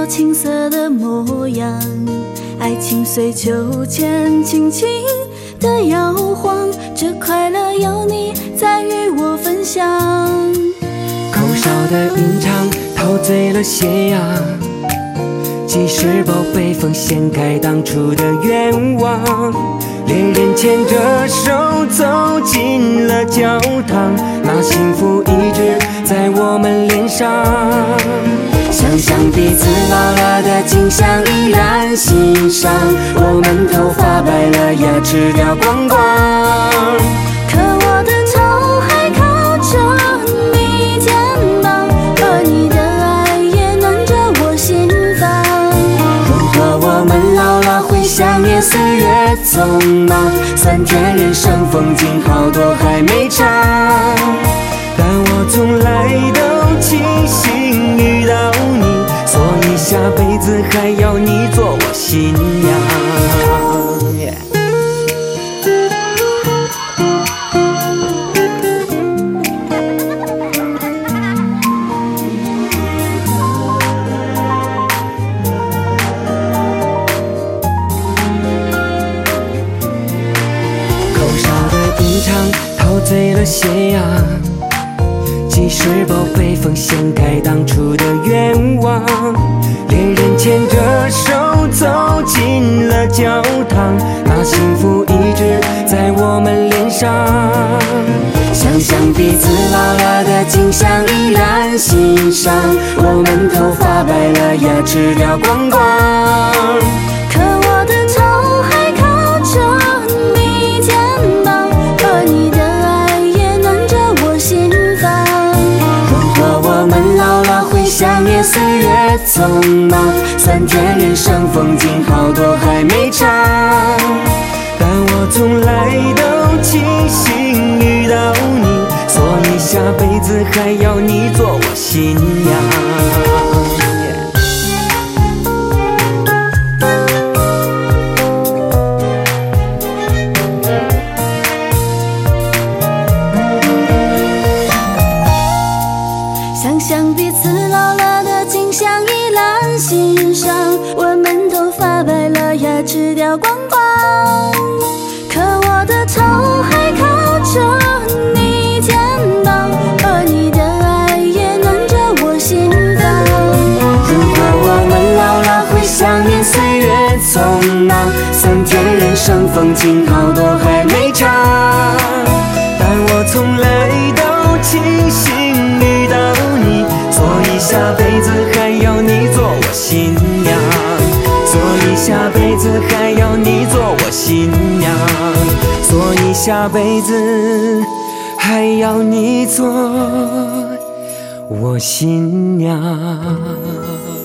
到青涩的模样，爱情随秋千轻轻的摇晃，这快乐有你在与我分享。 口哨的吟唱陶醉了斜阳，即使宝贝风掀开当初的愿望，恋人牵着手走进了教堂，那幸福一直在我们脸上。想象彼此老了的景象依然欣赏，我们头发白了，牙齿掉光光， 可我的头还靠着你肩膀，而你的爱也暖着我心房。 如果我们老了会想念岁月匆忙，酸甜人生风景好多还没尝，但我从来都庆幸遇到你，所以下辈子还要你做我新娘。陶醉了斜阳，即使宝贝风掀开当初的愿望，恋人牵着手走进了教堂，那幸福一直在我们脸上。想象彼此老了的景象依然欣赏，我们头发白了，牙齿掉光光， 可我的头还靠着你肩膀，而你的爱也暖着我心房。 如果我们老了会想念岁月匆忙，酸甜人生风景好多还没尝，但我从来都庆幸遇到你，所以下辈子还要你做我新娘。 想象彼此老了的景象依然欣赏，我们头发白了，牙齿掉光光，可我的头还靠着你肩膀，而你的爱也暖着我心房。 如果我们老了会想念岁月匆忙，酸甜人生风景好多还没尝，但我从来都庆幸遇到你，所以下辈子还要你做我新娘，所以下辈子还要你做我新娘，所以下辈子还要你做我新娘。